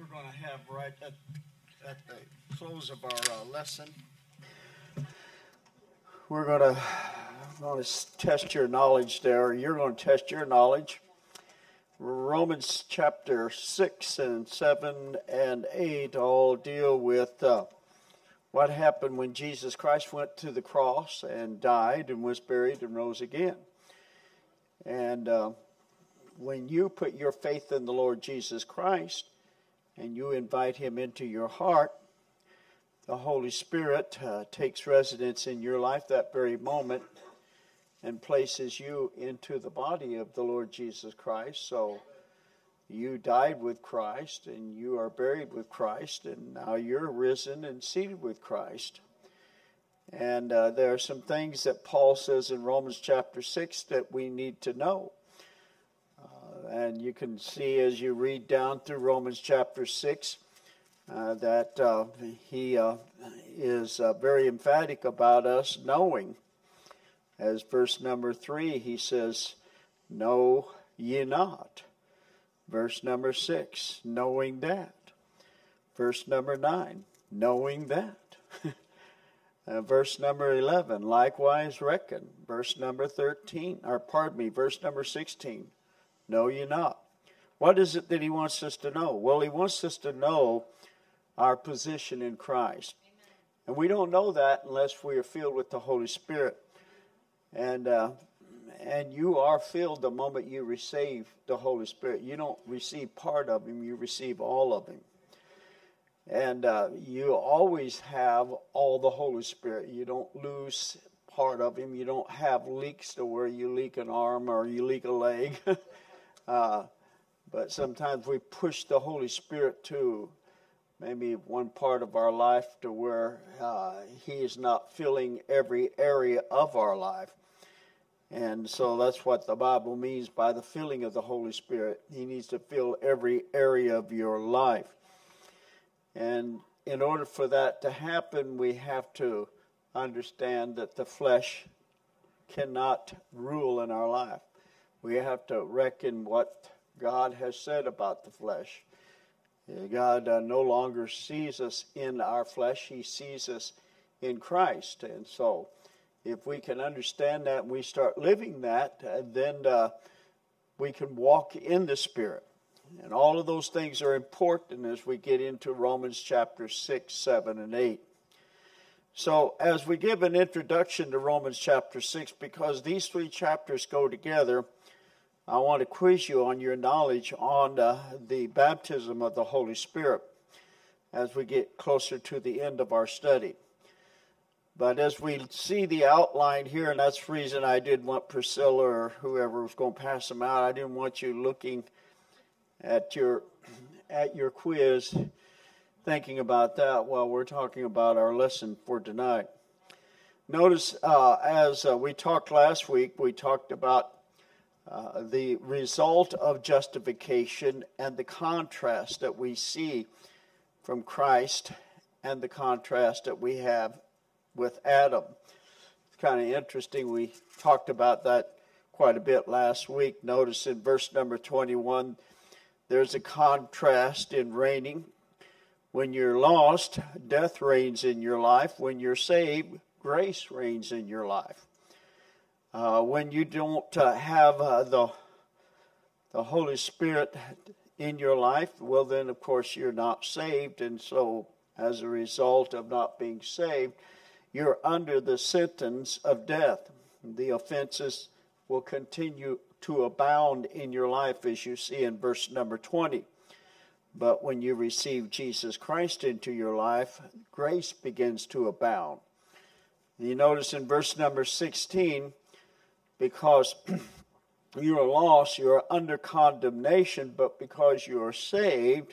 we're going to have right at the close of our lesson. We're going to test your knowledge there. You're going to test your knowledge. Romans chapter 6 and 7 and 8 all deal with what happened when Jesus Christ went to the cross and died and was buried and rose again. And when you put your faith in the Lord Jesus Christ and you invite him into your heart, the Holy Spirit takes residence in your life that very moment and places you into the body of the Lord Jesus Christ. So you died with Christ and you are buried with Christ, and now you're risen and seated with Christ. And there are some things that Paul says in Romans chapter 6 that we need to know. And you can see as you read down through Romans chapter 6 that he is very emphatic about us knowing. As verse number 3, he says, "Know ye not." Verse number 6, knowing that. Verse number 9, knowing that. Verse number 11, likewise reckon. Verse number 16, know ye not. What is it that he wants us to know? Well, he wants us to know our position in Christ. Amen. And we don't know that unless we are filled with the Holy Spirit. And you are filled the moment you receive the Holy Spirit. You don't receive part of him, you receive all of him. And you always have all the Holy Spirit. You don't lose part of him. You don't have leaks to where you leak an arm or you leak a leg. But sometimes we push the Holy Spirit to maybe one part of our life to where he is not filling every area of our life. And so that's what the Bible means by the filling of the Holy Spirit. He needs to fill every area of your life. And in order for that to happen, we have to understand that the flesh cannot rule in our life. We have to reckon what God has said about the flesh. God no longer sees us in our flesh. He sees us in Christ. And so if we can understand that and we start living that, then we can walk in the Spirit. And all of those things are important as we get into Romans chapter 6, 7, and 8. So as we give an introduction to Romans chapter 6, because these three chapters go together, I want to quiz you on your knowledge on the baptism of the Holy Spirit as we get closer to the end of our study. But as we see the outline here, and that's the reason I did want Priscilla or whoever was going to pass them out, I didn't want you looking at your quiz thinking about that while we're talking about our lesson for tonight. Notice as we talked last week, we talked about the result of justification and the contrast that we see from Christ and the contrast that we have with Adam. It's kind of interesting. We talked about that quite a bit last week. Notice in verse number 21, there's a contrast in reigning. When you're lost, death reigns in your life. When you're saved, grace reigns in your life. When you don't have the Holy Spirit in your life, well then of course you're not saved, and so as a result of not being saved, you're under the sentence of death. The offenses will continue to abound in your life, as you see in verse number 20. But when you receive Jesus Christ into your life, grace begins to abound. You notice in verse number 16, because you are lost, you are under condemnation, but because you are saved,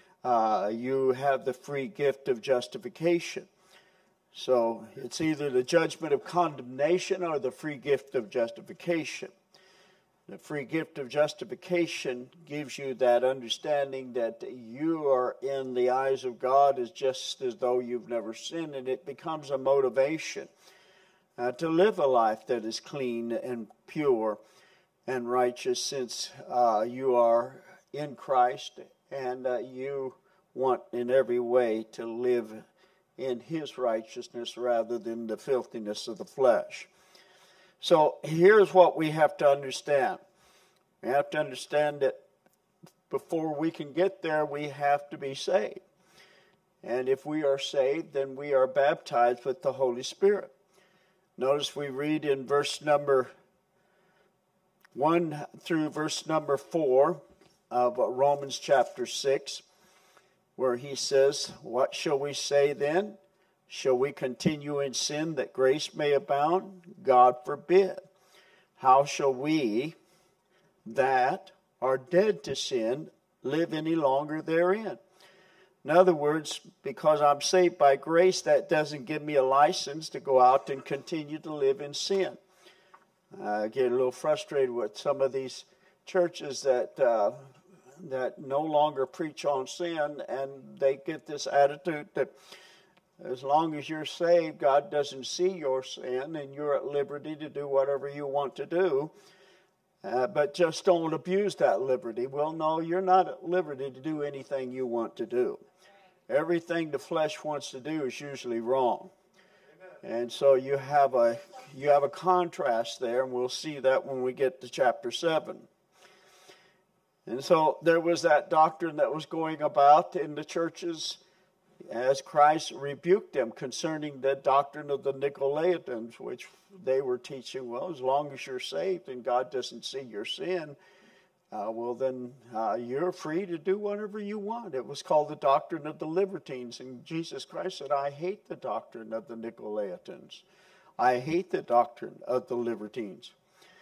you have the free gift of justification. So it's either the judgment of condemnation or the free gift of justification. The free gift of justification gives you that understanding that you are in the eyes of God as just as though you've never sinned, and it becomes a motivation to live a life that is clean and pure and righteous, since you are in Christ and you want in every way to live in His righteousness rather than the filthiness of the flesh. So here's what we have to understand. We have to understand that before we can get there, we have to be saved. And if we are saved, then we are baptized with the Holy Spirit. Notice we read in verse number 1 through verse number 4 of Romans chapter 6, where he says, "What shall we say then? Shall we continue in sin that grace may abound? God forbid. How shall we that are dead to sin live any longer therein?" In other words, because I'm saved by grace, that doesn't give me a license to go out and continue to live in sin. I get a little frustrated with some of these churches that no longer preach on sin, and they get this attitude that as long as you're saved, God doesn't see your sin, and you're at liberty to do whatever you want to do. But just don't abuse that liberty. Well, no, you're not at liberty to do anything you want to do. Everything the flesh wants to do is usually wrong. And so you have a contrast there, and we'll see that when we get to chapter 7. And so there was that doctrine that was going about in the churches as Christ rebuked them concerning the doctrine of the Nicolaitans, which they were teaching, well, as long as you're saved and God doesn't see your sin, well, then you're free to do whatever you want. It was called the doctrine of the Libertines. And Jesus Christ said, I hate the doctrine of the Nicolaitans. I hate the doctrine of the Libertines.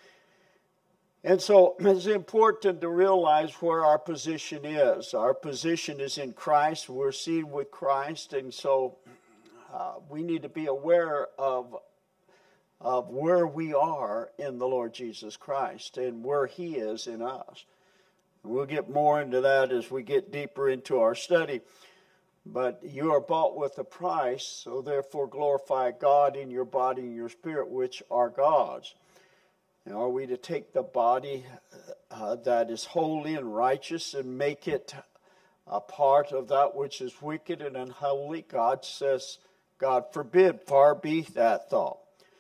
And so it's important to realize where our position is. Our position is in Christ. We're seated with Christ. And so we need to be aware of where we are in the Lord Jesus Christ and where He is in us. We'll get more into that as we get deeper into our study. But you are bought with a price, so therefore glorify God in your body and your spirit, which are God's. And are we to take the body that is holy and righteous and make it a part of that which is wicked and unholy? God says, God forbid, far be that thought.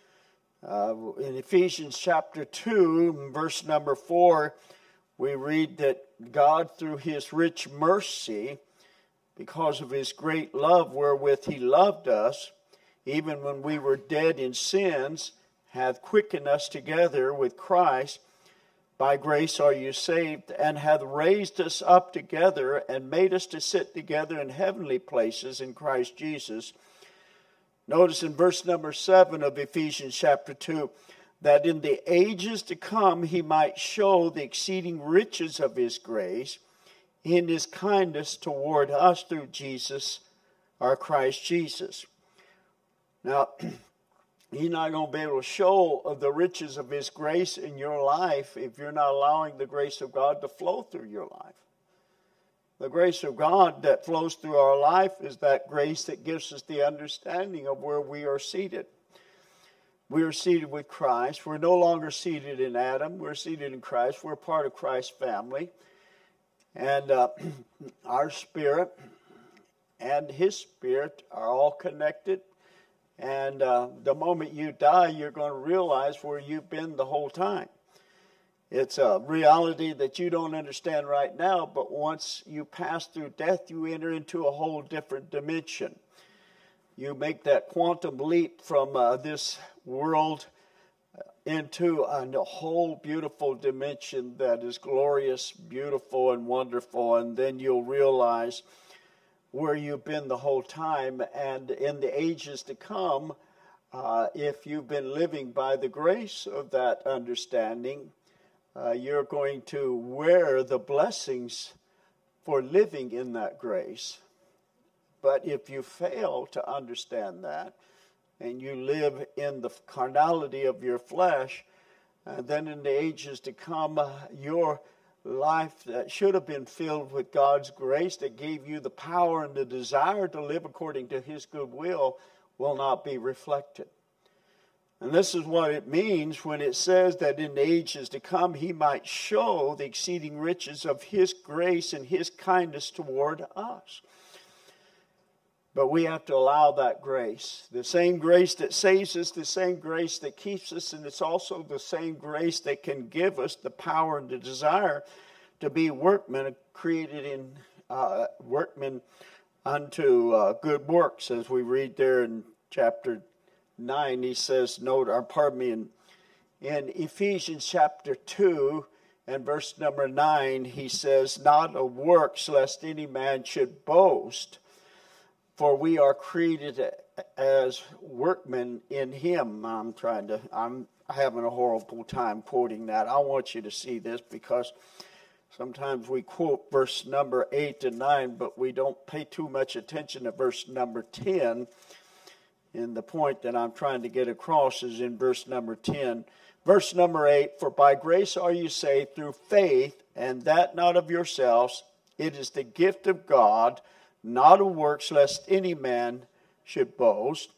In Ephesians chapter 2, verse number 4, we read that God, through His rich mercy, because of His great love wherewith He loved us, even when we were dead in sins, hath quickened us together with Christ. By grace are you saved, and hath raised us up together, and made us to sit together in heavenly places in Christ Jesus. Notice in verse number 7 of Ephesians chapter 2, that in the ages to come He might show the exceeding riches of His grace in His kindness toward us through Jesus, our Christ Jesus. Now, He's not going to be able to show the riches of His grace in your life if you're not allowing the grace of God to flow through your life. The grace of God that flows through our life is that grace that gives us the understanding of where we are seated. We are seated with Christ. We're no longer seated in Adam. We're seated in Christ. We're part of Christ's family. And our spirit and His spirit are all connected. And the moment you die, you're going to realize where you've been the whole time. It's a reality that you don't understand right now, but once you pass through death, you enter into a whole different dimension. You make that quantum leap from this world into a whole beautiful dimension that is glorious, beautiful, and wonderful, and then you'll realize where you've been the whole time. And in the ages to come, if you've been living by the grace of that understanding, you're going to wear the blessings for living in that grace. But if you fail to understand that, and you live in the carnality of your flesh, then in the ages to come, your life that should have been filled with God's grace that gave you the power and the desire to live according to His good will not be reflected. And this is what it means when it says that in the ages to come he might show the exceeding riches of his grace and his kindness toward us. But we have to allow that grace. The same grace that saves us, the same grace that keeps us, and it's also the same grace that can give us the power and the desire to be workmen created in workmen unto good works, as we read there in chapter 9. He says, in Ephesians chapter 2 and verse number 9, he says, not of works, lest any man should boast, for we are created as workmen in him. I'm having a horrible time quoting that. I want you to see this, because sometimes we quote verse number 8 and 9, but we don't pay too much attention to verse number 10. And the point that I'm trying to get across is in verse number 10. Verse number 8, for by grace are you saved through faith, and that not of yourselves. It is the gift of God, not of works, lest any man should boast.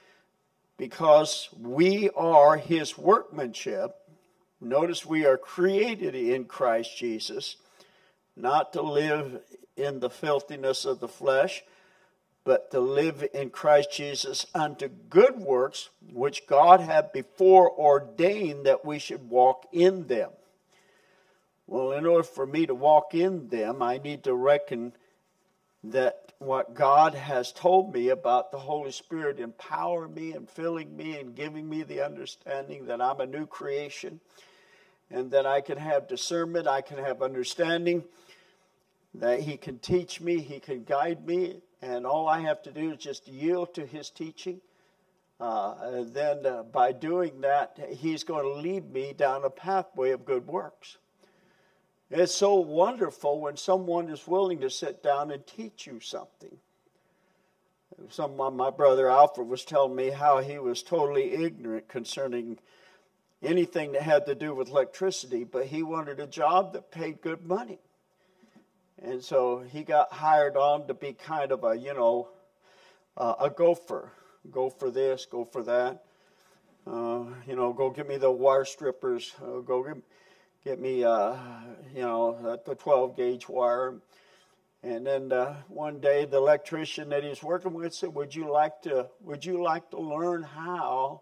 Because we are his workmanship. Notice we are created in Christ Jesus, not to live in the filthiness of the flesh, but to live in Christ Jesus unto good works, which God had before ordained that we should walk in them. Well, in order for me to walk in them, I need to reckon that what God has told me about the Holy Spirit empowering me and filling me and giving me the understanding that I'm a new creation, and that I can have discernment, I can have understanding, that he can teach me, he can guide me, and all I have to do is just yield to his teaching. And then by doing that, he's going to lead me down a pathway of good works. It's so wonderful when someone is willing to sit down and teach you something. My brother Alfred was telling me how he was totally ignorant concerning anything that had to do with electricity, but he wanted a job that paid good money. And so he got hired on to be kind of a gopher. Go for this, go for that. Go get me the wire strippers. Go get me, the 12-gauge wire. And then one day the electrician that he was working with said, would you like to learn how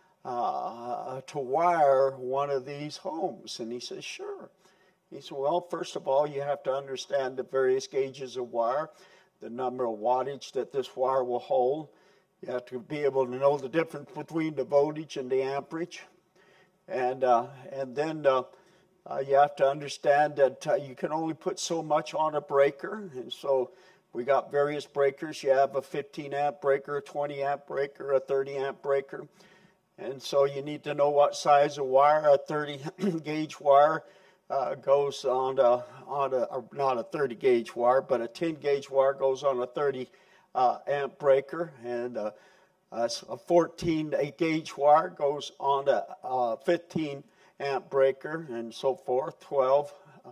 to wire one of these homes? And he said, sure. He said, well, first of all, you have to understand the various gauges of wire, the number of wattage that this wire will hold. You have to be able to know the difference between the voltage and the amperage. And then you have to understand that you can only put so much on a breaker. And so we got various breakers. You have a 15-amp breaker, a 20-amp breaker, a 30-amp breaker. And so you need to know what size of wire. A 30-gauge wire goes on not a 30-gauge wire, but a 10-gauge wire goes on a 30-amp breaker. And a 14-gauge wire goes on a 15-amp breaker, and so forth. 12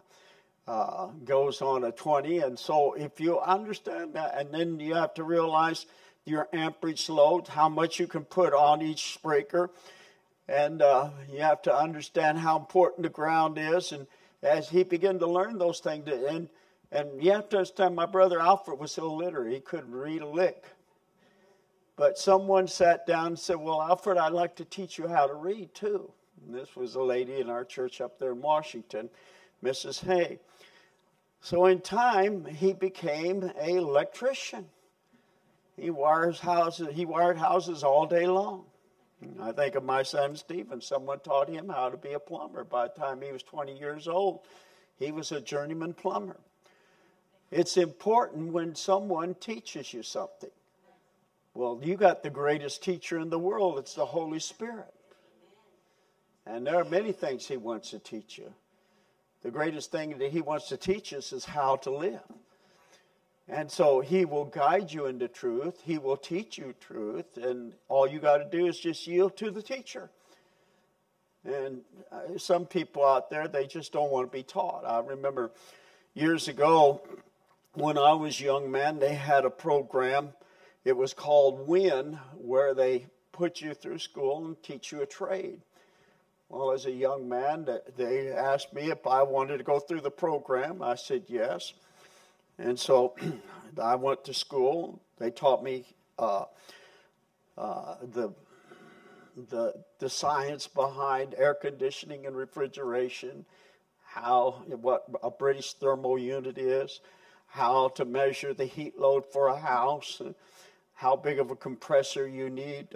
goes on a 20. And so if you understand that, and then you have to realize your amperage load, how much you can put on each breaker. And you have to understand how important the ground is. And as he began to learn those things, and you have to understand, my brother Alfred was illiterate. He couldn't read a lick. But someone sat down and said, well, Alfred, I'd like to teach you how to read too. And this was a lady in our church up there in Washington, Mrs. Hay. So in time, he became an electrician. He wired houses all day long. I think of my son Stephen. Someone taught him how to be a plumber. By the time he was 20 years old, he was a journeyman plumber. It's important when someone teaches you something. Well, you got the greatest teacher in the world. It's the Holy Spirit. And there are many things he wants to teach you. The greatest thing that he wants to teach us is how to live. And so he will guide you into truth. He will teach you truth. And all you got to do is just yield to the teacher. And some people out there, they just don't want to be taught. I remember years ago when I was a young man, they had a program. It was called WIN, where they put you through school and teach you a trade. Well, as a young man, they asked me if I wanted to go through the program. I said yes. And so I went to school. They taught me the science behind air conditioning and refrigeration, what a British thermal unit is, how to measure the heat load for a house, and how big of a compressor you need,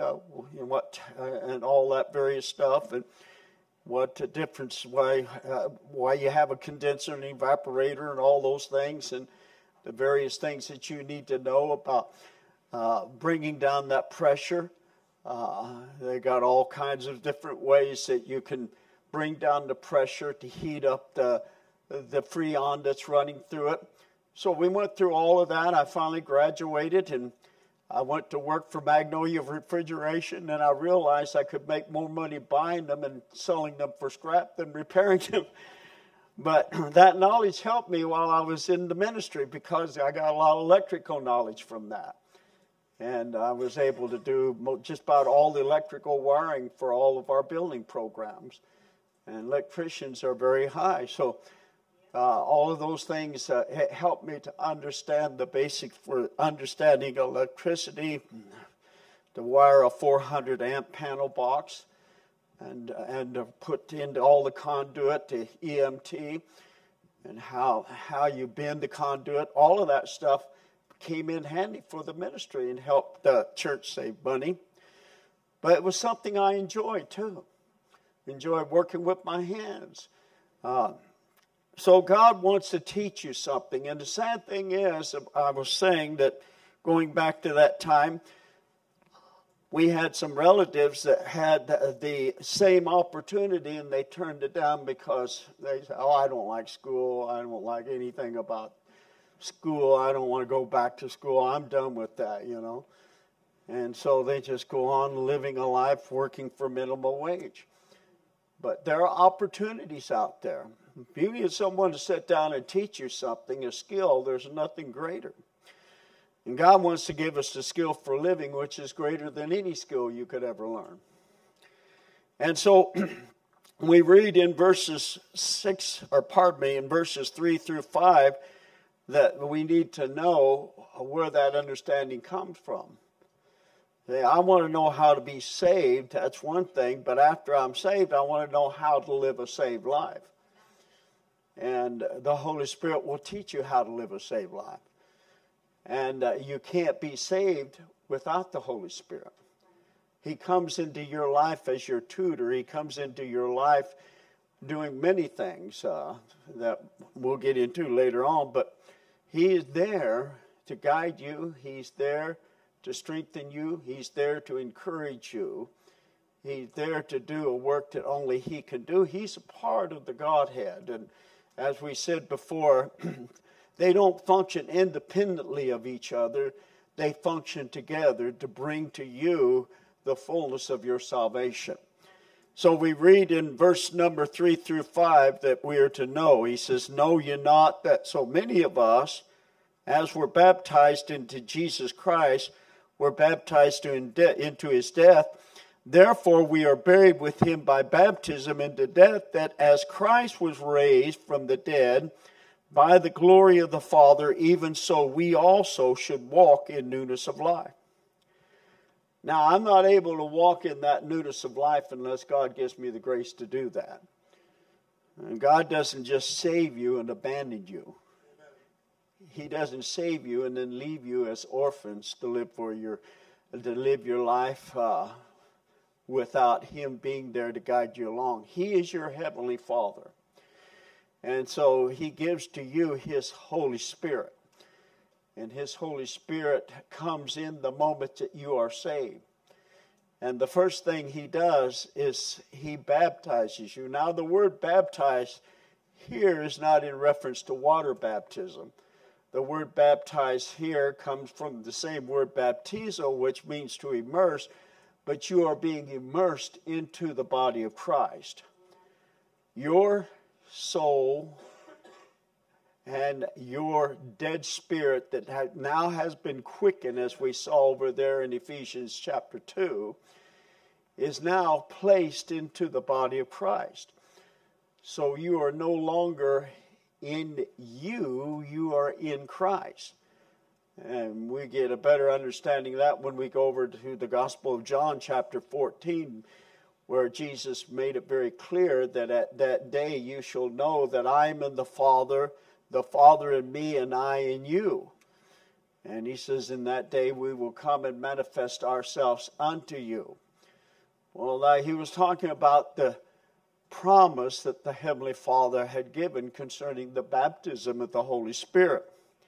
and all that various stuff, and what the difference, why you have a condenser and evaporator and all those things, and the various things that you need to know about bringing down that pressure. They got all kinds of different ways that you can bring down the pressure to heat up the freon that's running through it. So we went through all of that. I finally graduated, and I went to work for Magnolia Refrigeration, and I realized I could make more money buying them and selling them for scrap than repairing them. But that knowledge helped me while I was in the ministry, because I got a lot of electrical knowledge from that. And I was able to do just about all the electrical wiring for all of our building programs. And electricians are very high. So all of those things helped me to understand the basics for understanding electricity, to wire a 400 amp panel box, and put into all the conduit to EMT, and how you bend the conduit. All of that stuff came in handy for the ministry and helped the church save money. But it was something I enjoyed too. Enjoyed working with my hands. So God wants to teach you something. And the sad thing is, I was saying that going back to that time, we had some relatives that had the same opportunity, and they turned it down because they said, I don't like school. I don't like anything about school. I don't want to go back to school. I'm done with that, And so they just go on living a life working for minimum wage. But there are opportunities out there. If you need someone to sit down and teach you something, a skill, there's nothing greater. And God wants to give us the skill for living, which is greater than any skill you could ever learn. And so we read in verses 3 through 5, that we need to know where that understanding comes from. I want to know how to be saved, that's one thing, but after I'm saved, I want to know how to live a saved life. And the Holy Spirit will teach you how to live a saved life. And you can't be saved without the Holy Spirit. He comes into your life as your tutor. He comes into your life doing many things that we'll get into later on, but He is there to guide you. He's there to strengthen you. He's there to encourage you. He's there to do a work that only He can do. He's a part of the Godhead. And as we said before, they don't function independently of each other. They function together to bring to you the fullness of your salvation. So we read in verse number 3 through 5 that we are to know. He says, know ye not that so many of us, as were baptized into Jesus Christ, were baptized into His death. Therefore we are buried with Him by baptism into death, that as Christ was raised from the dead by the glory of the Father, even so we also should walk in newness of life. Now, I'm not able to walk in that newness of life unless God gives me the grace to do that. And God doesn't just save you and abandon you. He doesn't save you and then leave you as orphans to live your life without Him being there to guide you along. He is your Heavenly Father. And so He gives to you His Holy Spirit. And His Holy Spirit comes in the moment that you are saved. And the first thing He does is He baptizes you. Now the word baptize here is not in reference to water baptism. The word baptize here comes from the same word baptizo, which means to immerse, but you are being immersed into the body of Christ. Your soul and your dead spirit that now has been quickened, as we saw over there in Ephesians chapter 2, is now placed into the body of Christ. So you are no longer in you, you are in Christ. And we get a better understanding of that when we go over to the Gospel of John chapter 14, where Jesus made it very clear that at that day you shall know that I am in the Father in me, and I in you. And he says, in that day we will come and manifest ourselves unto you. Well, he was talking about the promise that the Heavenly Father had given concerning the baptism of the Holy Spirit.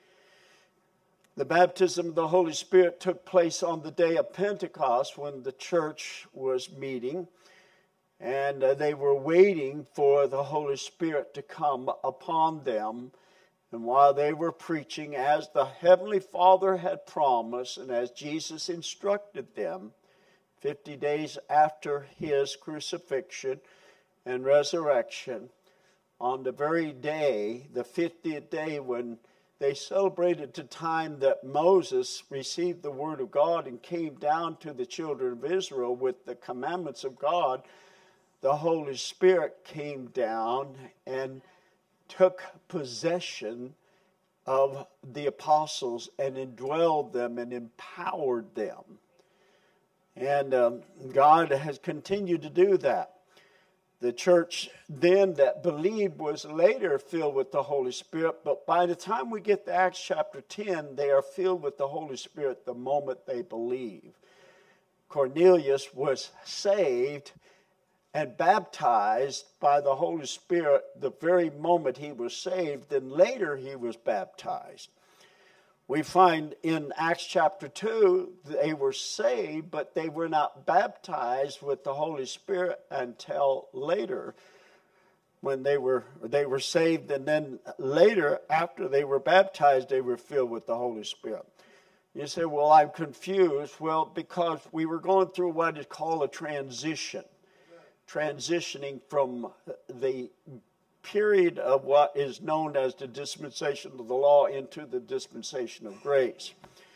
The baptism of the Holy Spirit took place on the day of Pentecost when the church was meeting, and they were waiting for the Holy Spirit to come upon them. And while they were preaching, as the Heavenly Father had promised and as Jesus instructed them, 50 days after his crucifixion and resurrection, on the very day, the 50th day, when they celebrated the time that Moses received the word of God and came down to the children of Israel with the commandments of God, the Holy Spirit came down and took possession of the apostles and indwelled them and empowered them. And God has continued to do that. The church then that believed was later filled with the Holy Spirit, but by the time we get to Acts chapter 10, they are filled with the Holy Spirit the moment they believe. Cornelius was saved and baptized by the Holy Spirit the very moment he was saved, and later he was baptized. We find in Acts chapter 2, they were saved, but they were not baptized with the Holy Spirit until later, when they were saved, and then later, after they were baptized, they were filled with the Holy Spirit. You say, well, I'm confused. Well, because we were going through what is called a transition. Transitioning from the period of what is known as the dispensation of the law into the dispensation of grace.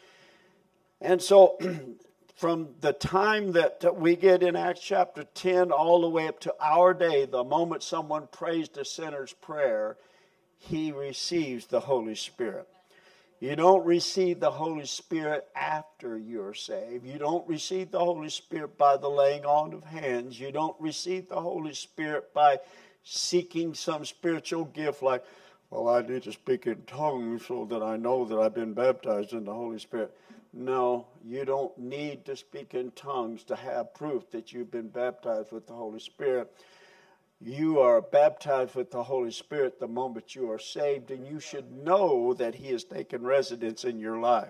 And so from the time that we get in Acts chapter 10 all the way up to our day, the moment someone prays the sinner's prayer, he receives the Holy Spirit. You don't receive the Holy Spirit after you're saved. You don't receive the Holy Spirit by the laying on of hands. You don't receive the Holy Spirit by seeking some spiritual gift like, well, I need to speak in tongues so that I know that I've been baptized in the Holy Spirit. No, you don't need to speak in tongues to have proof that you've been baptized with the Holy Spirit. You are baptized with the Holy Spirit the moment you are saved, and you should know that he has taken residence in your life.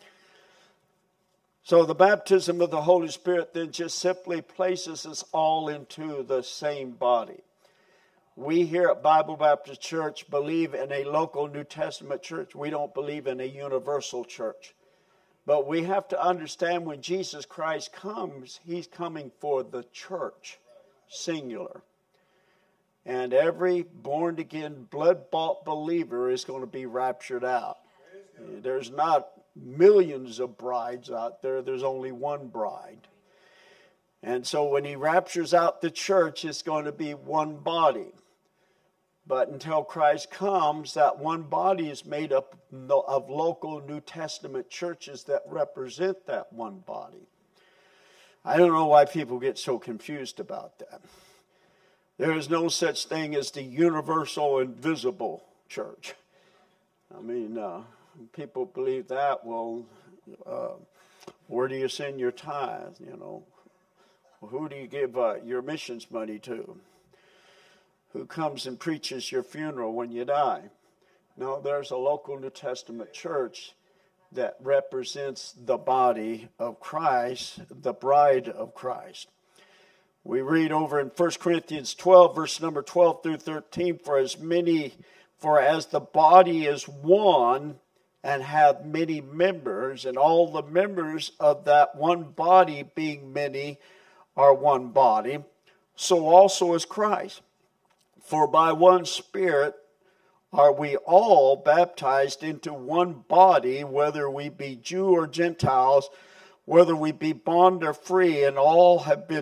So the baptism of the Holy Spirit then just simply places us all into the same body. We here at Bible Baptist Church believe in a local New Testament church. We don't believe in a universal church. But we have to understand when Jesus Christ comes, he's coming for the church, singular. And every born-again, blood-bought believer is going to be raptured out. There's not millions of brides out there. There's only one bride. And so when he raptures out the church, it's going to be one body. But until Christ comes, that one body is made up of local New Testament churches that represent that one body. I don't know why people get so confused about that. There is no such thing as the universal and visible church. I mean, people believe that. Well, where do you send your tithe? You know, who do you give your missions money to? Who comes and preaches your funeral when you die? No, there's a local New Testament church that represents the body of Christ, the bride of Christ. We read over in 1 Corinthians 12, verse number 12 through 13, for as the body is one and have many members, and all the members of that one body being many are one body, so also is Christ. For by one Spirit are we all baptized into one body, whether we be Jew or Gentiles, whether we be bond or free, and all have been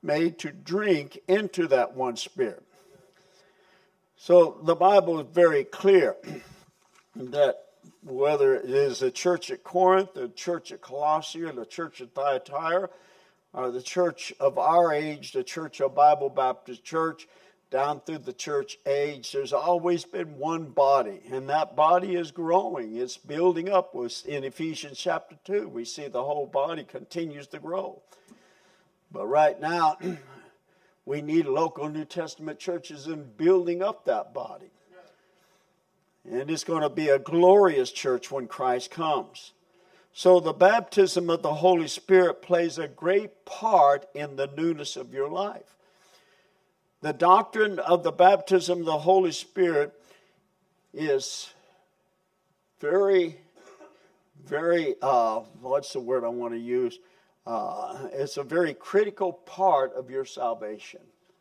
made to drink into that one Spirit. So the Bible is very clear that whether it is the church at Corinth, the church at Colossae, or the church at Thyatira, or the church of our age, the Church of Bible Baptist Church, down through the church age, there's always been one body, and that body is growing. It's building up. In Ephesians chapter 2, we see the whole body continues to grow. But right now, we need local New Testament churches in building up that body. And it's going to be a glorious church when Christ comes. So the baptism of the Holy Spirit plays a great part in the newness of your life. The doctrine of the baptism of the Holy Spirit is very, very, what's the word I want to use? It's a very critical part of your salvation.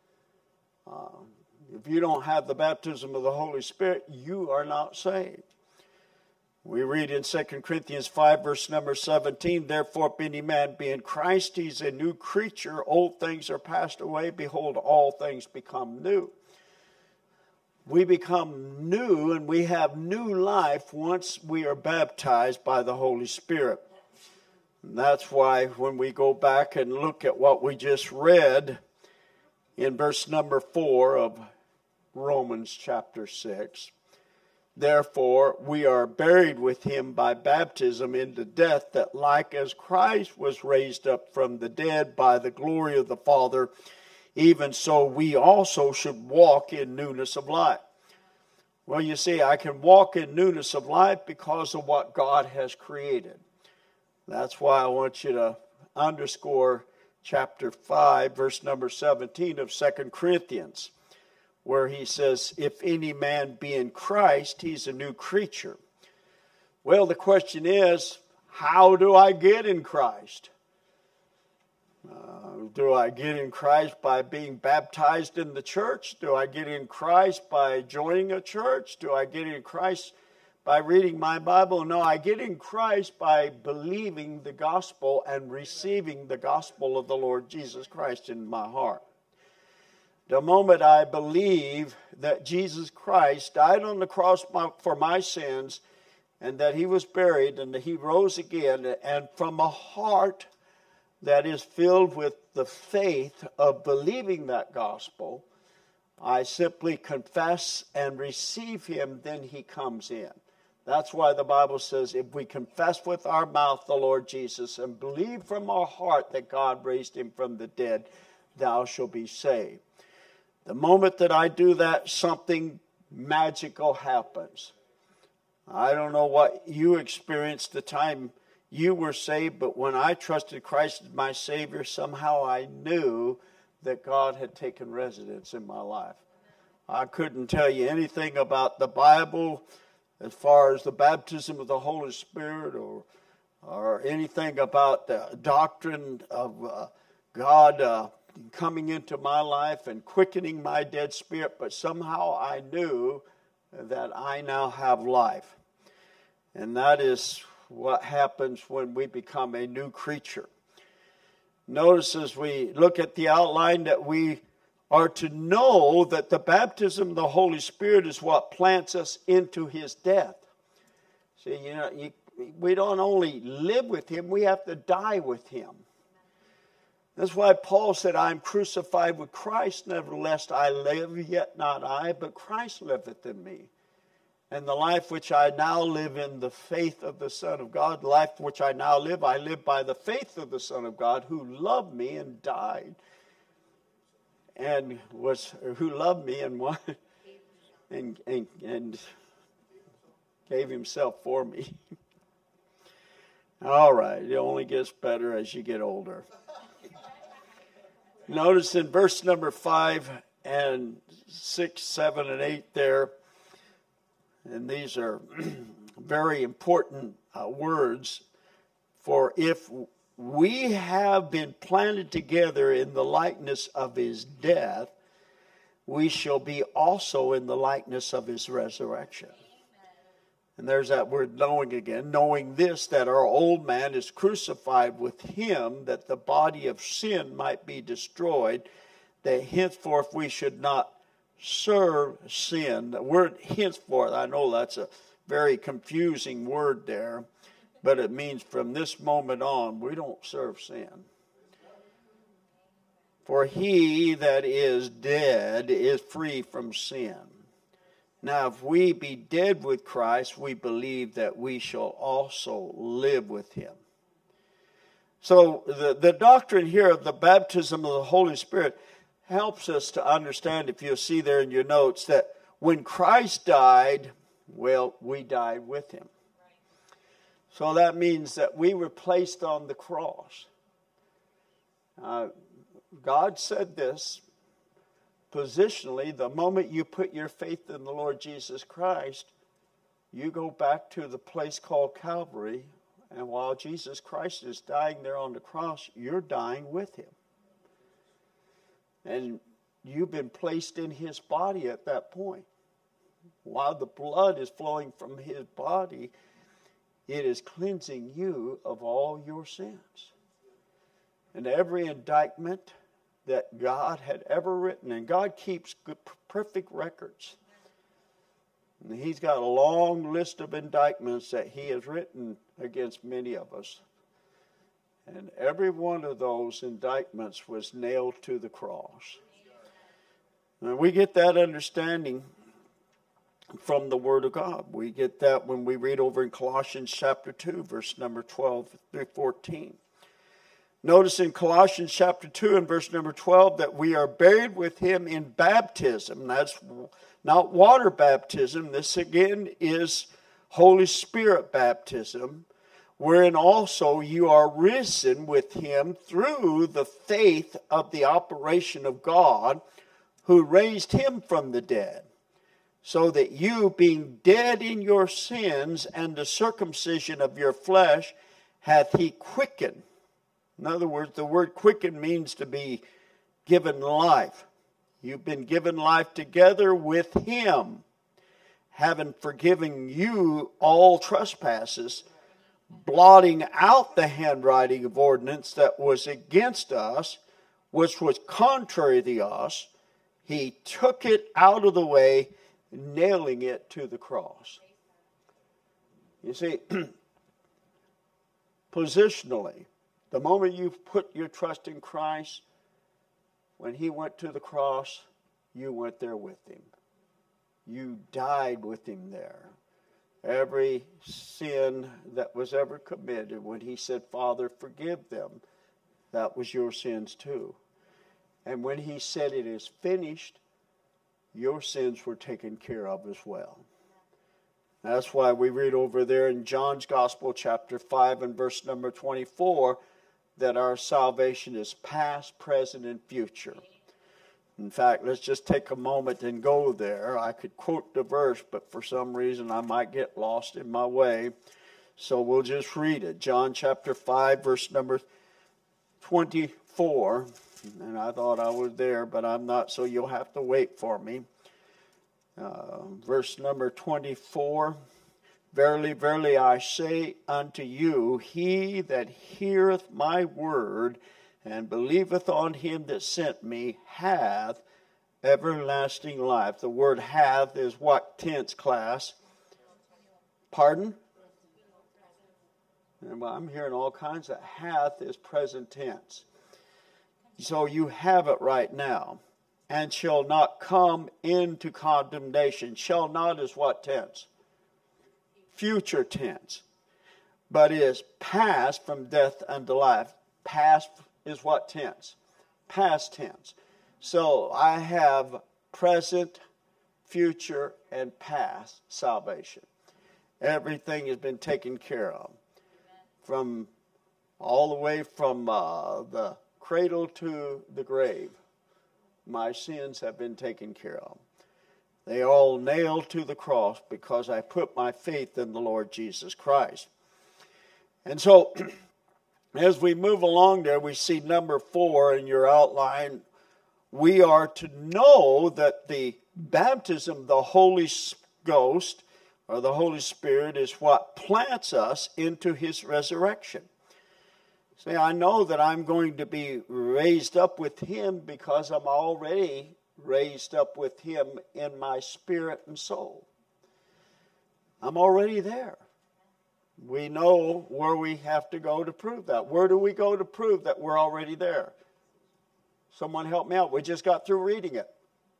If you don't have the baptism of the Holy Spirit, you are not saved. We read in 2 Corinthians 5, verse number 17, "Therefore, if any man be in Christ, he is a new creature. Old things are passed away. Behold, all things become new." We become new and we have new life once we are baptized by the Holy Spirit. And that's why when we go back and look at what we just read in verse number 4 of Romans chapter 6, "Therefore we are buried with him by baptism into death, that like as Christ was raised up from the dead by the glory of the Father, even so we also should walk in newness of life." Well, you see, I can walk in newness of life because of what God has created. That's why I want you to underscore chapter 5, verse number 17 of 2 Corinthians, where he says, "If any man be in Christ, he's a new creature." Well, the question is, how do I get in Christ? Do I get in Christ by being baptized in the church? Do I get in Christ by joining a church? Do I get in Christ by reading my Bible? No, I get in Christ by believing the gospel and receiving the gospel of the Lord Jesus Christ in my heart. The moment I believe that Jesus Christ died on the cross for my sins, and that he was buried and that he rose again, and from a heart that is filled with the faith of believing that gospel, I simply confess and receive him, then he comes in. That's why the Bible says, if we confess with our mouth the Lord Jesus and believe from our heart that God raised him from the dead, thou shalt be saved. The moment that I do that, something magical happens. I don't know what you experienced the time you were saved, but when I trusted Christ as my Savior, somehow I knew that God had taken residence in my life. I couldn't tell you anything about the Bible as far as the baptism of the Holy Spirit or anything about the doctrine of God coming into my life and quickening my dead spirit, but somehow I knew that I now have life. And that is what happens when we become a new creature. Notice as we look at the outline that we are to know that the baptism of the Holy Spirit is what plants us into his death. See, we don't only live with him, we have to die with him. That's why Paul said, "I am crucified with Christ, nevertheless I live, yet not I, but Christ liveth in me. And the life which I now live in the faith of the Son of God, the life which I now live, I live by the faith of the Son of God, who loved me and died, and who loved me and gave himself for me." All right, it only gets better as you get older. Notice in verse number 5 and 6, 7, and 8 there, and these are very important words. "For if we have been planted together in the likeness of his death, we shall be also in the likeness of his resurrection." And there's that word knowing again. Knowing this, that our old man is crucified with him, that the body of sin might be destroyed, that henceforth we should not serve sin. The word henceforth, I know that's a very confusing word there, but it means from this moment on, we don't serve sin. For he that is dead is free from sin. Now, if we be dead with Christ, we believe that we shall also live with him. So the doctrine here of the baptism of the Holy Spirit helps us to understand, if you'll see there in your notes, that when Christ died, well, we died with him. So that means that we were placed on the cross. God said this positionally: the moment you put your faith in the Lord Jesus Christ, you go back to the place called Calvary, and while Jesus Christ is dying there on the cross, you're dying with him. And you've been placed in his body at that point. While the blood is flowing from his body, it is cleansing you of all your sins. And every indictment that God had ever written, and God keeps good, perfect records. And he's got a long list of indictments that he has written against many of us. And every one of those indictments was nailed to the cross. And we get that understanding from the Word of God. We get that when we read over in Colossians chapter 2, verse number 12 through 14. Notice in Colossians chapter 2 and verse number 12 that we are buried with him in baptism. That's not water baptism. This again is Holy Spirit baptism, wherein also you are risen with him through the faith of the operation of God, who raised him from the dead, so that you, being dead in your sins and the circumcision of your flesh, hath he quickened. In other words, the word quicken means to be given life. You've been given life together with him, having forgiven you all trespasses, blotting out the handwriting of ordinance that was against us, which was contrary to us. He took it out of the way, nailing it to the cross. You see, positionally, the moment you put your trust in Christ, when he went to the cross, you went there with him. You died with him there. Every sin that was ever committed, when he said, Father, forgive them, that was your sins too. And when he said it is finished, your sins were taken care of as well. That's why we read over there in John's Gospel, chapter 5 and verse number 24, that our salvation is past, present, and future. In fact, let's just take a moment and go there. I could quote the verse, but for some reason I might get lost in my way. So we'll just read it. John chapter 5, verse number 24. And I thought I was there, but I'm not, so you'll have to wait for me. Verse number 24. Verily, verily, I say unto you, he that heareth my word and believeth on him that sent me hath everlasting life. The word hath is what tense, class? Pardon? And I'm hearing all kinds of hath is present tense. So you have it right now. And shall not come into condemnation. Shall not is what tense? Future tense. But is past from death unto life. Past is what tense? Past tense. So I have present, future, and past salvation. Everything has been taken care of. From all the way from the cradle to the grave. My sins have been taken care of. They are all nailed to the cross because I put my faith in the Lord Jesus Christ. And so, as we move along there, we see number 4 in your outline. We are to know that the baptism of the Holy Ghost, or the Holy Spirit, is what plants us into His resurrection. See, I know that I'm going to be raised up with Him because I'm already raised up with Him in my spirit and soul. I'm already there. We know where we have to go to prove that. Where do we go to prove that we're already there? Someone help me out. We just got through reading it.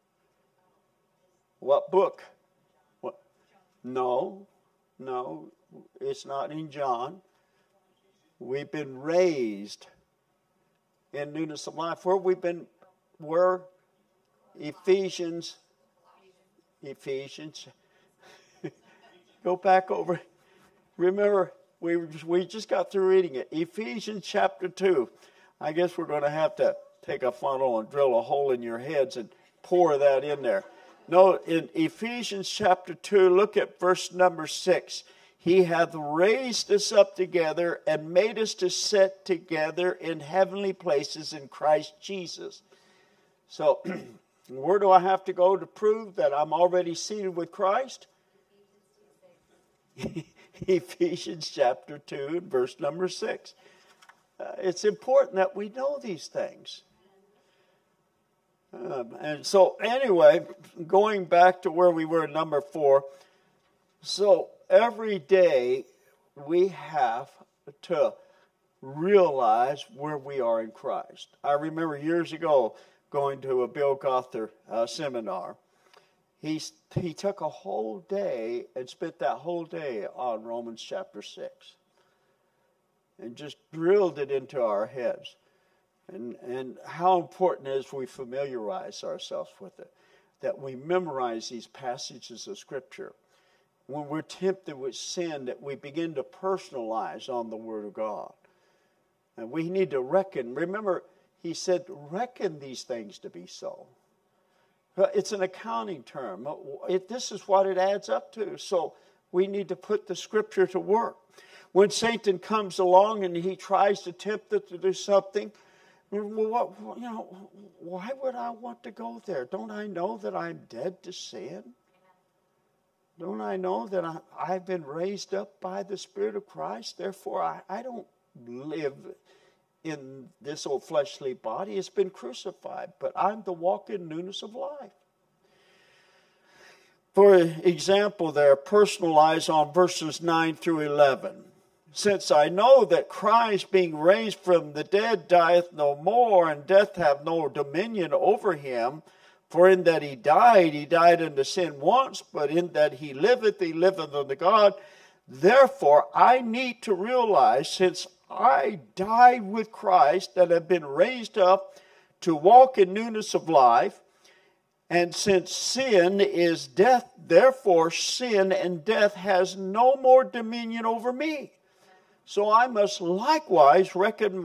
What book? What? No, it's not in John. We've been raised in newness of life. Where Ephesians. Go back over. Remember, we just got through reading it. Ephesians chapter 2. I guess we're going to have to take a funnel and drill a hole in your heads and pour that in there. No, in Ephesians chapter 2, look at verse number 6. He hath raised us up together and made us to sit together in heavenly places in Christ Jesus. So, where do I have to go to prove that I'm already seated with Christ? Ephesians chapter 2 and verse number 6. It's important that we know these things. And so anyway, going back to where we were, number 4. So every day we have to realize where we are in Christ. I remember years ago going to a Bill Gothard seminar. He took a whole day and spent that whole day on Romans chapter 6 and just drilled it into our heads. And how important it is we familiarize ourselves with it, that we memorize these passages of Scripture. When we're tempted with sin, that we begin to personalize on the Word of God. And we need to reckon. Remember, he said, reckon these things to be so. It's an accounting term. This is what it adds up to. So we need to put the Scripture to work. When Satan comes along and he tries to tempt us to do something, why would I want to go there? Don't I know that I'm dead to sin? Don't I know that I've been raised up by the Spirit of Christ? Therefore, I don't live in this old fleshly body. It's been crucified, but I'm the walking newness of life. For example, there, personalize on verses 9 through 11. Since I know that Christ, being raised from the dead, dieth no more, and death hath no dominion over him, for in that he died unto sin once, but in that he liveth unto God. Therefore, I need to realize, since I died with Christ and have been raised up to walk in newness of life, and since sin is death, therefore sin and death has no more dominion over me. So I must likewise reckon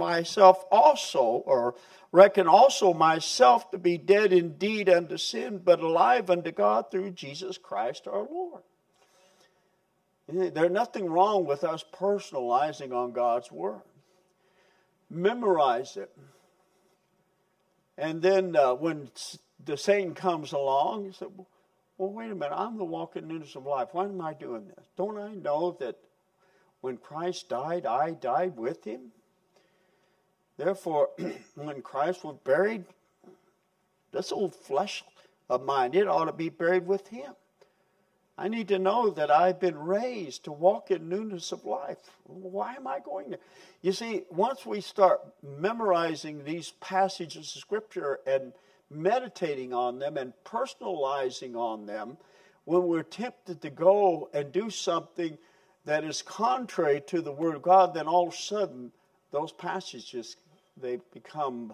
also myself to be dead indeed unto sin, but alive unto God through Jesus Christ our Lord. There's nothing wrong with us personalizing on God's Word. Memorize it. And then when the Satan comes along, you say, well, wait a minute, I'm the walking newness of life. Why am I doing this? Don't I know that when Christ died, I died with him? Therefore, when Christ was buried, this old flesh of mine, it ought to be buried with him. I need to know that I've been raised to walk in newness of life. Why am I going there? You see, once we start memorizing these passages of Scripture and meditating on them and personalizing on them, when we're tempted to go and do something that is contrary to the Word of God, then all of a sudden those passages, they become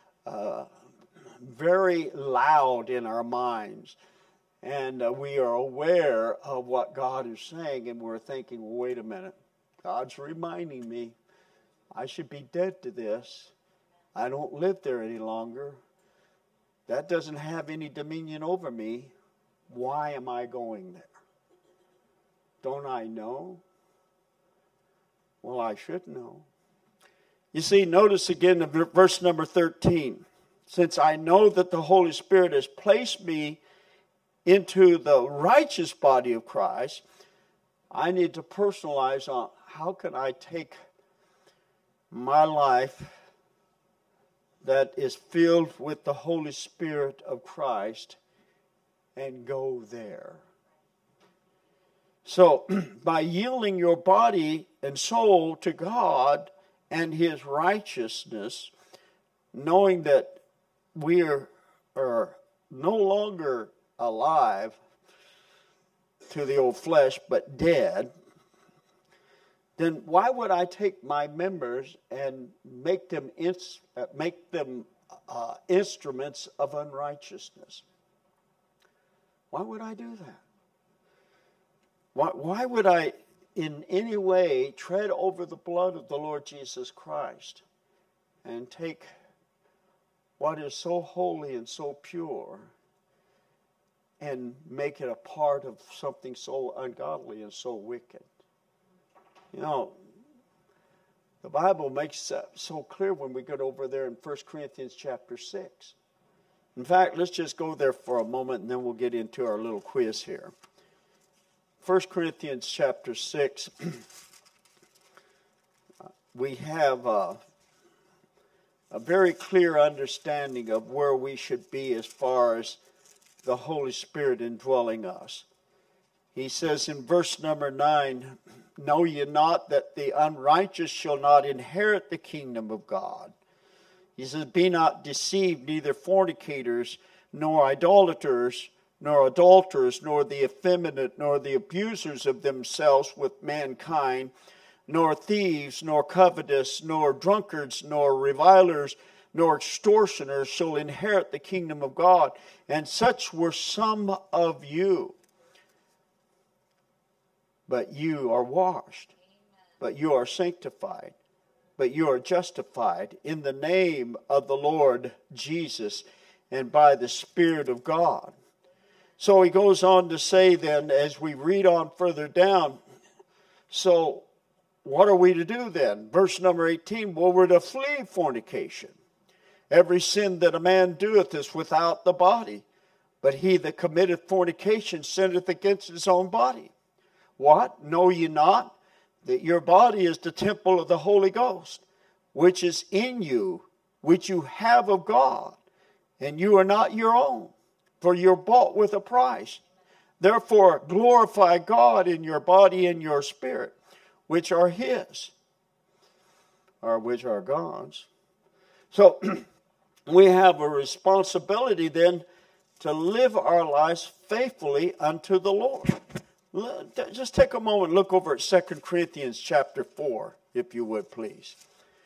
very loud in our minds. And we are aware of what God is saying, and we're thinking, well, wait a minute. God's reminding me I should be dead to this. I don't live there any longer. That doesn't have any dominion over me. Why am I going there? Don't I know? Well, I should know. You see, notice again in verse number 13. Since I know that the Holy Spirit has placed me into the righteous body of Christ, I need to personalize on how can I take my life that is filled with the Holy Spirit of Christ and go there. So, by yielding your body and soul to God and His righteousness, knowing that we are no longer alive to the old flesh, but dead, then why would I take my members and make them instruments of unrighteousness? Why would I do that? Why would I in any way tread over the blood of the Lord Jesus Christ and take what is so holy and so pure and make it a part of something so ungodly and so wicked? You know, the Bible makes that so clear when we get over there in 1 Corinthians chapter 6. In fact, let's just go there for a moment and then we'll get into our little quiz here. 1 Corinthians chapter 6, we have a very clear understanding of where we should be as far as the Holy Spirit indwelling us. He says in verse number 9, "Know ye not that the unrighteous shall not inherit the kingdom of God?" He says, "Be not deceived, neither fornicators, nor idolaters, nor adulterers, nor the effeminate, nor the abusers of themselves with mankind, nor thieves, nor covetous, nor drunkards, nor revilers, nor extortioners shall inherit the kingdom of God. And such were some of you. But you are washed, but you are sanctified, but you are justified in the name of the Lord Jesus and by the Spirit of God." So he goes on to say then, as we read on further down, so what are we to do then? Verse number 18, "Well, we're to flee fornication. Every sin that a man doeth is without the body, but he that committeth fornication sinneth against his own body. What? Know ye not that your body is the temple of the Holy Ghost, which is in you, which you have of God, and you are not your own, for you're bought with a price. Therefore glorify God in your body and your spirit, which are His," or which are God's. So we have a responsibility then to live our lives faithfully unto the Lord. Just take a moment, look over at 2 Corinthians chapter 4, if you would please.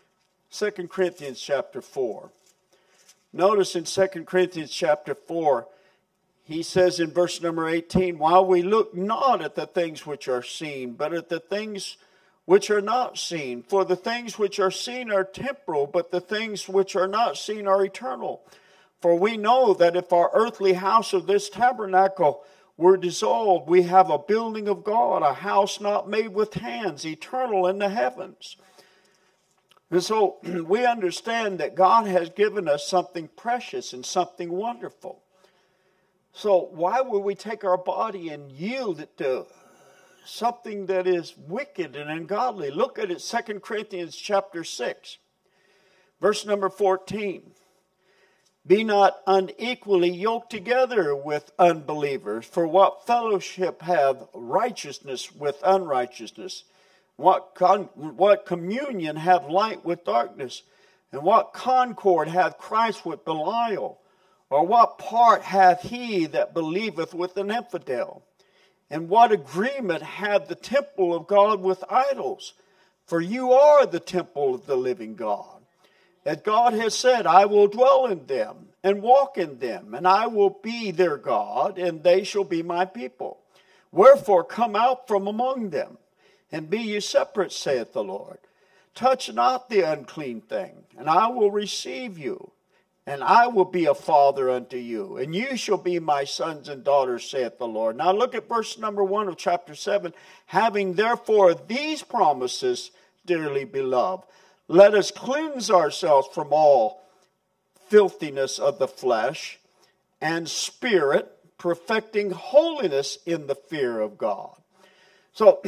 2 Corinthians chapter 4. Notice in 2 Corinthians chapter 4, he says in verse number 18, "While we look not at the things which are seen, but at the things which are not seen. For the things which are seen are temporal, but the things which are not seen are eternal. For we know that if our earthly house of this tabernacle were dissolved, we have a building of God, a house not made with hands, eternal in the heavens." And so we understand that God has given us something precious and something wonderful. So why would we take our body and yield it to something that is wicked and ungodly? Look at it, 2 Corinthians chapter 6, verse number 14. "Be not unequally yoked together with unbelievers. For what fellowship hath righteousness with unrighteousness? What communion hath light with darkness? And what concord hath Christ with Belial? Or what part hath he that believeth with an infidel? And what agreement hath the temple of God with idols? For you are the temple of the living God. As God has said, I will dwell in them and walk in them, and I will be their God, and they shall be my people. Wherefore come out from among them, and be ye separate, saith the Lord. Touch not the unclean thing, and I will receive you, and I will be a father unto you, and you shall be my sons and daughters, saith the Lord. Now look at verse number 1 of chapter 7. "Having therefore these promises, dearly beloved, let us cleanse ourselves from all filthiness of the flesh and spirit, perfecting holiness in the fear of God." So,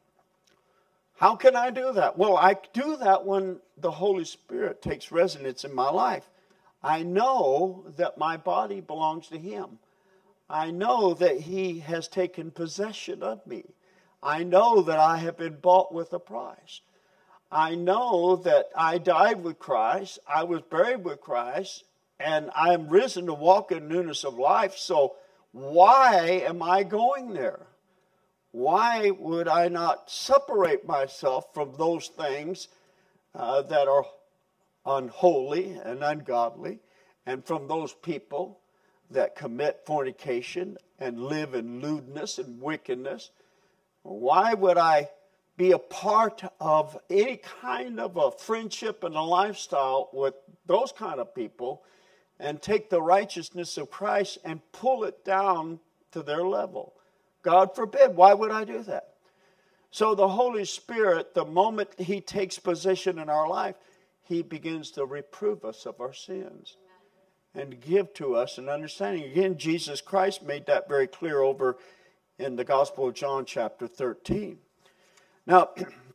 how can I do that? Well, I do that when the Holy Spirit takes residence in my life. I know that my body belongs to Him. I know that He has taken possession of me. I know that I have been bought with a price. I know that I died with Christ, I was buried with Christ, and I am risen to walk in newness of life. So why am I going there? Why would I not separate myself from those things that are unholy and ungodly, and from those people that commit fornication and live in lewdness and wickedness? Why would I be a part of any kind of a friendship and a lifestyle with those kind of people and take the righteousness of Christ and pull it down to their level? God forbid. Why would I do that? So the Holy Spirit, the moment He takes position in our life, He begins to reprove us of our sins and give to us an understanding. Again, Jesus Christ made that very clear over in the Gospel of John chapter 13. Now,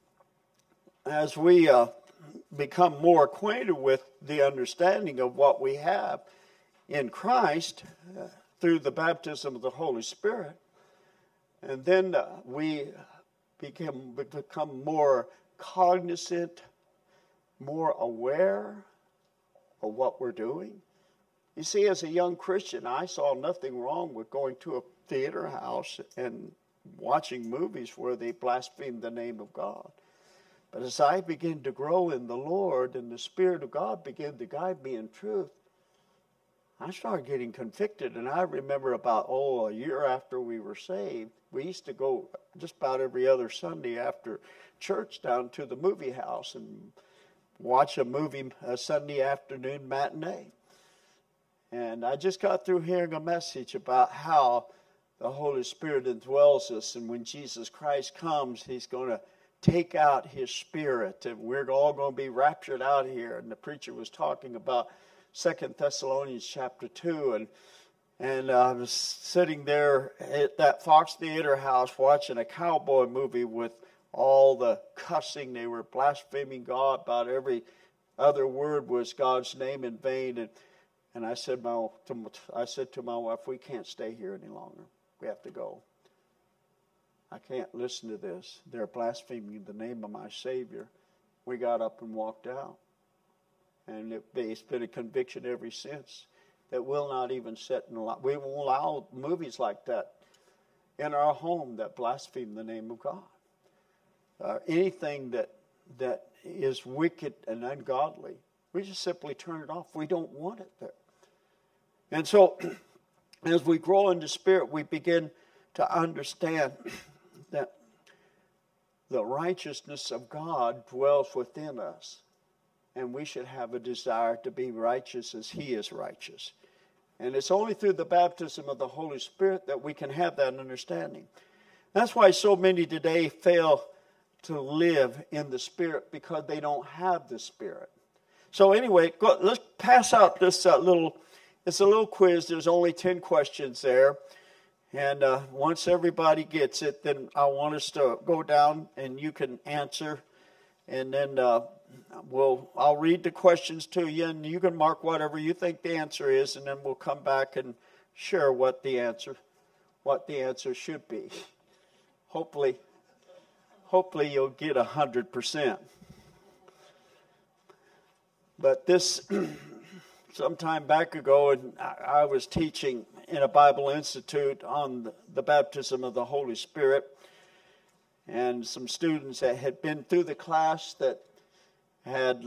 as we become more acquainted with the understanding of what we have in Christ through the baptism of the Holy Spirit, and then we become more cognizant, more aware of what we're doing. You see, as a young Christian, I saw nothing wrong with going to a theater house and watching movies where they blaspheme the name of God. But as I began to grow in the Lord and the Spirit of God began to guide me in truth, I started getting convicted. And I remember about, a year after we were saved, we used to go just about every other Sunday after church down to the movie house and watch a movie, a Sunday afternoon matinee. And I just got through hearing a message about how the Holy Spirit indwells us, and when Jesus Christ comes, He's going to take out His Spirit, and we're all going to be raptured out here. And the preacher was talking about 2 Thessalonians chapter 2, and I was sitting there at that Fox Theater house watching a cowboy movie with all the cussing. They were blaspheming God. About every other word was God's name in vain. And I said to my wife, we can't stay here any longer. We have to go. I can't listen to this. They're blaspheming the name of my Savior. We got up and walked out. And it's been a conviction ever since that we'll not even sit in we won't allow movies like that in our home that blaspheme the name of God. Anything that is wicked and ungodly, we just simply turn it off. We don't want it there. And so, as we grow in the Spirit, we begin to understand that the righteousness of God dwells within us. And we should have a desire to be righteous as He is righteous. And it's only through the baptism of the Holy Spirit that we can have that understanding. That's why so many today fail to live in the Spirit, because they don't have the Spirit. So anyway, let's pass out this it's a little quiz. There's only 10 questions there. And once everybody gets it, then I want us to go down and you can answer. And then I'll read the questions to you, and you can mark whatever you think the answer is, and then we'll come back and share what the answer should be. Hopefully you'll get 100%. But this, some time back ago, and I was teaching in a Bible Institute on the baptism of the Holy Spirit, and some students that had been through the class that had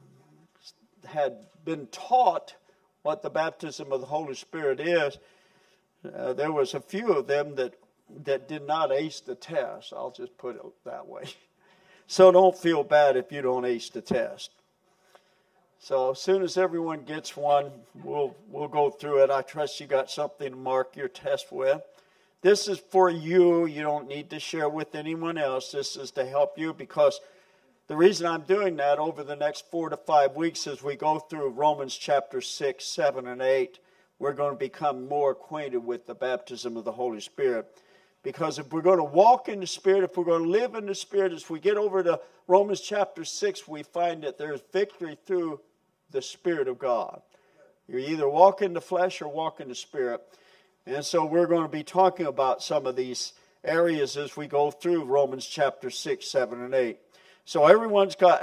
been taught what the baptism of the Holy Spirit is, there was a few of them that did not ace the test. I'll just put it that way. So don't feel bad if you don't ace the test. So as soon as everyone gets one, we'll go through it. I trust you got something to mark your test with. This is for you. You don't need to share with anyone else. This is to help you, because the reason I'm doing that over the next 4 to 5 weeks as we go through Romans chapter 6, 7, and 8, we're going to become more acquainted with the baptism of the Holy Spirit. Because if we're going to walk in the Spirit, if we're going to live in the Spirit, as we get over to Romans chapter 6, we find that there's victory through the Spirit of God. You either walk in the flesh or walk in the Spirit. And so we're going to be talking about some of these areas as we go through Romans chapter 6, 7, and 8. So everyone's got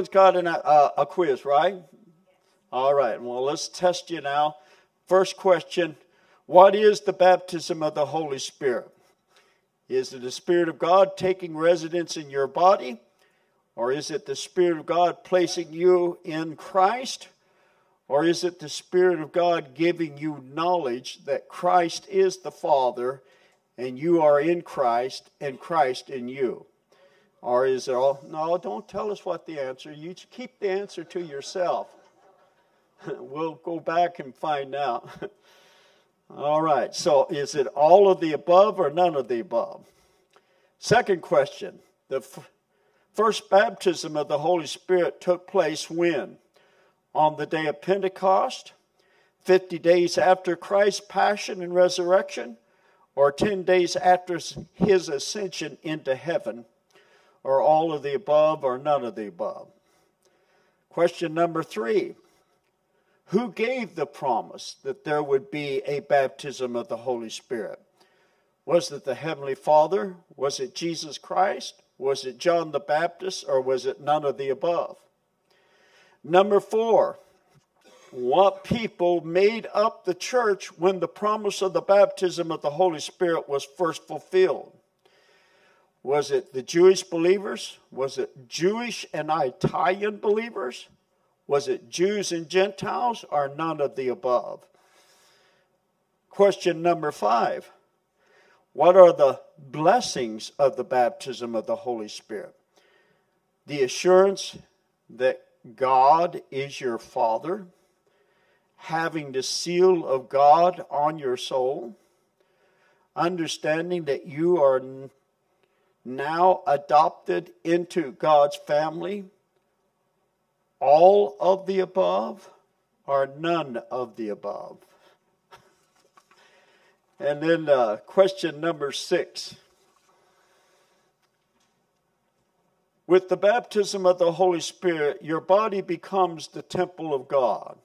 a quiz, right? All right. Well, let's test you now. First question, what is the baptism of the Holy Spirit? Is it the Spirit of God taking residence in your body? Or is it the Spirit of God placing you in Christ? Or is it the Spirit of God giving you knowledge that Christ is the Father and you are in Christ and Christ in you? Or is it all, no, don't tell us what the answer, you keep the answer to yourself. We'll go back and find out. All right, so is it all of the above or none of the above? Second question, the first baptism of the Holy Spirit took place when? On the day of Pentecost, 50 days after Christ's passion and resurrection, or 10 days after his ascension into heaven, or all of the above or none of the above? Question number 3. Who gave the promise that there would be a baptism of the Holy Spirit? Was it the Heavenly Father? Was it Jesus Christ? Was it John the Baptist? Or was it none of the above? Number 4. What people made up the church when the promise of the baptism of the Holy Spirit was first fulfilled? Was it the Jewish believers? Was it Jewish and Italian believers? Was it Jews and Gentiles, or none of the above? Question number 5. What are the blessings of the baptism of the Holy Spirit? The assurance that God is your Father, having the seal of God on your soul, understanding that you are now adopted into God's family, all of the above or none of the above? And then question number 6. With the baptism of the Holy Spirit, your body becomes the temple of God,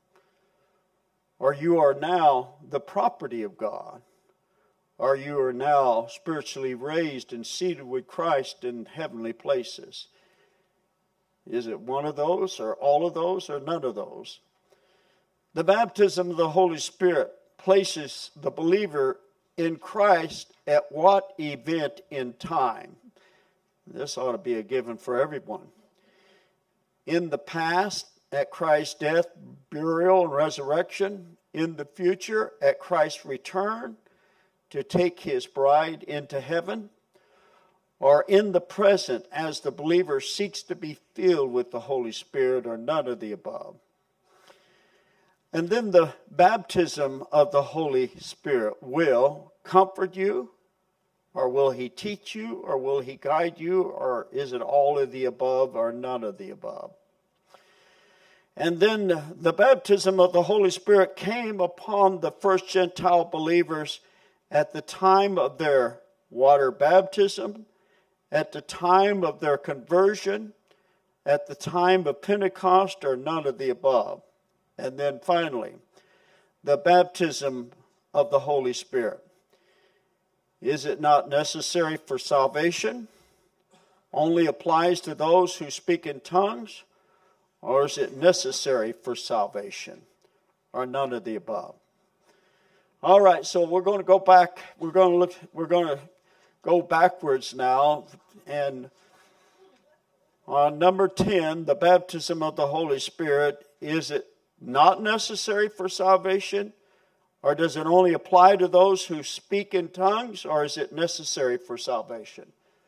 or you are now the property of God, or you are now spiritually raised and seated with Christ in heavenly places. Is it one of those, or all of those, or none of those? The baptism of the Holy Spirit places the believer in Christ at what event in time? This ought to be a given for everyone. In the past, at Christ's death, burial, and resurrection. In the future, at Christ's return to take his bride into heaven. Or in the present, as the believer seeks to be filled with the Holy Spirit, or none of the above. And then the baptism of the Holy Spirit will comfort you, or will he teach you, or will he guide you, or is it all of the above or none of the above? And then the baptism of the Holy Spirit came upon the first Gentile believers at the time of their water baptism, at the time of their conversion, at the time of Pentecost, or none of the above. And then finally, the baptism of the Holy Spirit. Is it not necessary for salvation? Only applies to those who speak in tongues? Or is it necessary for salvation? Or none of the above? All right, so we're going to go back. We're going to go backwards now. And on number 10, the baptism of the Holy Spirit, is it not necessary for salvation? Or does it only apply to those who speak in tongues? Or is it necessary for salvation?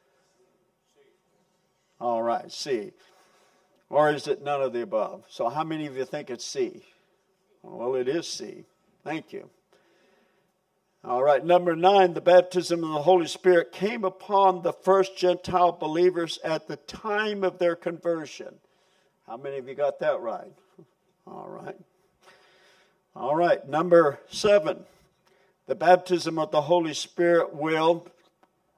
All right, C. Or is it none of the above? So how many of you think it's C? Well, it is C. Thank you. All right, number 9, the baptism of the Holy Spirit came upon the first Gentile believers at the time of their conversion. How many of you got that right? All right. All right, number 7, the baptism of the Holy Spirit will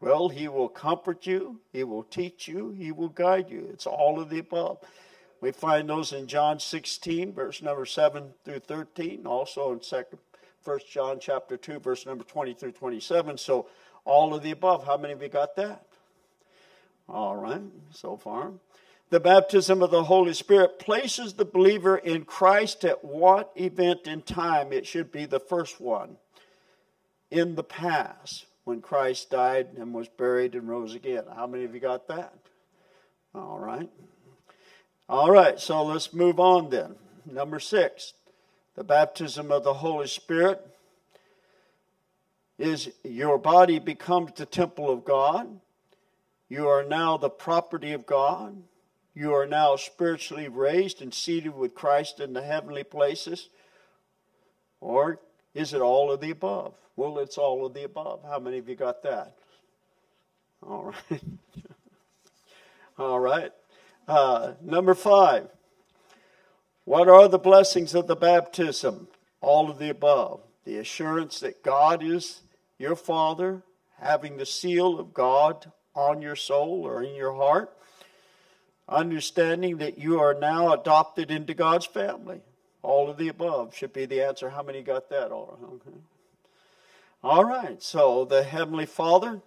Well, He will comfort you, He will teach you, He will guide you. It's all of the above. We find those in John 16, verse number 7 through 13, also in 1 John chapter 2, verse number 20 through 27. So all of the above. How many of you got that? All right, so far. The baptism of the Holy Spirit places the believer in Christ at what event in time? It should be the first one. In the past, when Christ died and was buried and rose again. How many of you got that? All right. All right, so let's move on then. Number 6, the baptism of the Holy Spirit is your body becomes the temple of God. You are now the property of God. You are now spiritually raised and seated with Christ in the heavenly places. Or is it all of the above? Well, it's all of the above. How many of you got that? All right. All right. Number 5. What are the blessings of the baptism? All of the above. The assurance that God is your Father, having the seal of God on your soul or in your heart. Understanding that you are now adopted into God's family. All of the above should be the answer. How many got that? Okay. All right, so the Heavenly Father,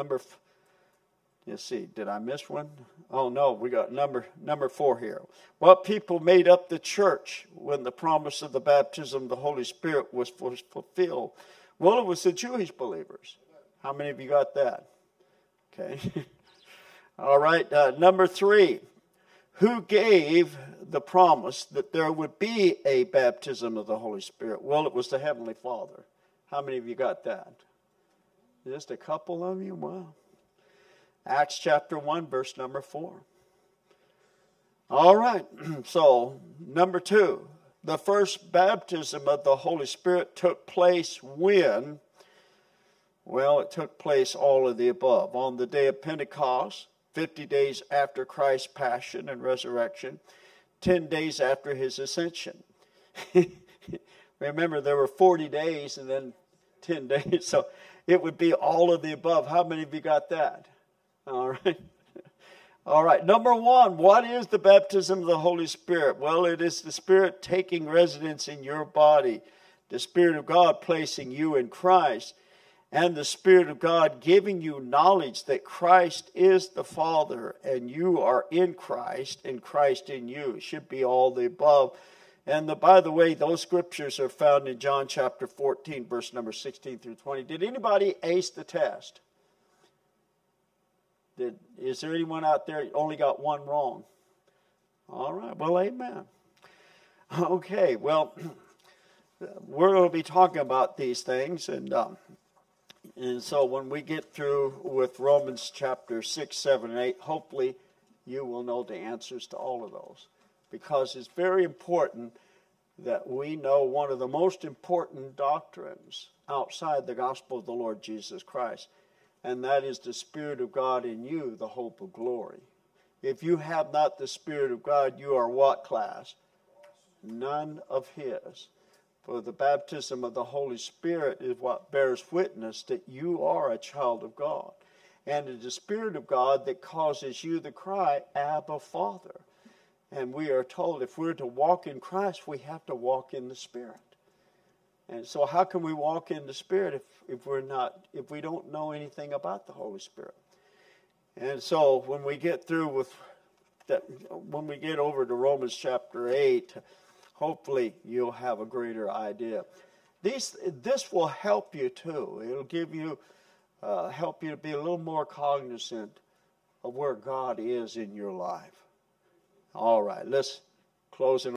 let's see, did I miss one? Oh no, we got number 4 here. What people made up the church when the promise of the baptism of the Holy Spirit was fulfilled? Well, it was the Jewish believers. How many of you got that? Okay. All right, number 3. Who gave the promise that there would be a baptism of the Holy Spirit? Well, it was the Heavenly Father. How many of you got that? Just a couple of you? Wow. Acts chapter 1, verse number 4. All right, so number 2. The first baptism of the Holy Spirit took place when? Well, it took place all of the above. On the day of Pentecost, 50 days after Christ's passion and resurrection, 10 days after his ascension. Remember, there were 40 days and then 10 days, so it would be all of the above. How many of you got that? All right. All right. Number 1, what is the baptism of the Holy Spirit? Well, it is the Spirit taking residence in your body, the Spirit of God placing you in Christ, and the Spirit of God giving you knowledge that Christ is the Father and you are in Christ and Christ in you. It should be all the above. And by the way, those scriptures are found in John chapter 14, verse number 16 through 20. Did anybody ace the test? Is there anyone out there only got one wrong? All right, well, amen. Okay, well, we're going to be talking about these things, and so when we get through with Romans chapter 6, 7, and 8, hopefully you will know the answers to all of those. Because it's very important that we know one of the most important doctrines outside the gospel of the Lord Jesus Christ. And that is the Spirit of God in you, the hope of glory. If you have not the Spirit of God, you are what class? None of His. For the baptism of the Holy Spirit is what bears witness that you are a child of God. And it is the Spirit of God that causes you to cry, Abba, Father. And we are told if we're to walk in Christ, we have to walk in the Spirit. And so how can we walk in the Spirit if we don't know anything about the Holy Spirit? And so when we get through with that, when we get over to Romans chapter 8, hopefully you'll have a greater idea. This will help you too. It'll give you help you to be a little more cognizant of where God is in your life. All right, let's close in